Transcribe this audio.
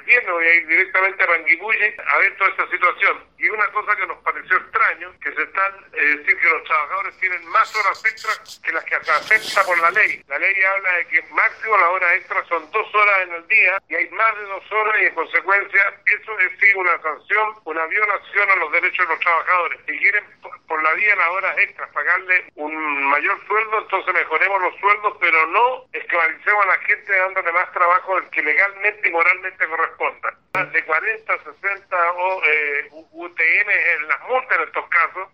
viernes voy a ir directamente a Ranguipulli a ver toda esta situación. Y una cosa que nos pareció extraño, que se están, decir que los trabajadores tienen más horas extras que las que se acepta por la ley. La ley habla de que máximo las horas extras son 2 horas en el día y hay más de 2 horas y en consecuencia eso es sí una sanción, una violación a los derechos de los trabajadores. Si quieren por la vía las horas extras pagarle un mayor sueldo, entonces mejoremos los sueldos, pero no esclavicemos a la gente dándole más trabajo del que legalmente y moralmente corresponda. De 40, 60 o UTN en las multas en estos casos,